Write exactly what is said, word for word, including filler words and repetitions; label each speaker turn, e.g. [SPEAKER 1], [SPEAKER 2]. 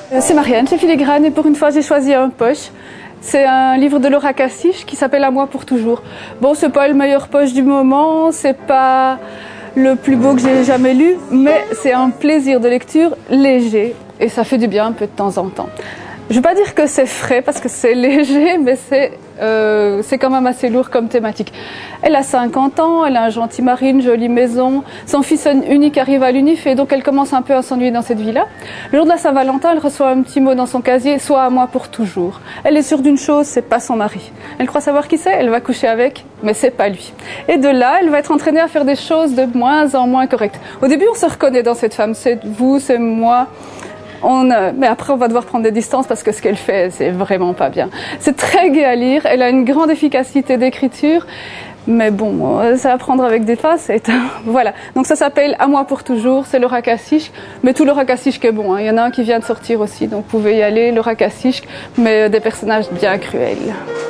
[SPEAKER 1] C'est Marianne chez Filigrane et pour une fois j'ai choisi un poche. C'est un livre de Laura Cassiche qui s'appelle À moi pour toujours. Bon, c'est pas le meilleur poche du moment, c'est pas le plus beau que j'ai jamais lu, mais c'est un plaisir de lecture léger et ça fait du bien un peu de temps en temps. Je ne vais pas dire que c'est frais parce que c'est léger, mais c'est euh, c'est quand même assez lourd comme thématique. Elle a cinquante ans, elle a un gentil mari, une jolie maison. Son fils unique arrive à l'U N I F et donc elle commence un peu à s'ennuyer dans cette vie-là. Le jour de la Saint-Valentin, elle reçoit un petit mot dans son casier, soit à moi pour toujours. Elle est sûre d'une chose, c'est pas son mari. Elle croit savoir qui c'est, elle va coucher avec, mais c'est pas lui. Et de là, elle va être entraînée à faire des choses de moins en moins correctes. Au début, on se reconnaît dans cette femme, c'est vous, c'est moi. On, euh, mais après, on va devoir prendre des distances parce que ce qu'elle fait, c'est vraiment pas bien. C'est très gai à lire, elle a une grande efficacité d'écriture, mais bon, euh, ça va prendre avec des facettes. Voilà, donc ça s'appelle À moi pour toujours, c'est Laura Cassiche, mais tout Laura Cassiche qui est bon, hein. Il y en a un qui vient de sortir aussi, donc vous pouvez y aller, Laura Cassiche, mais des personnages bien cruels.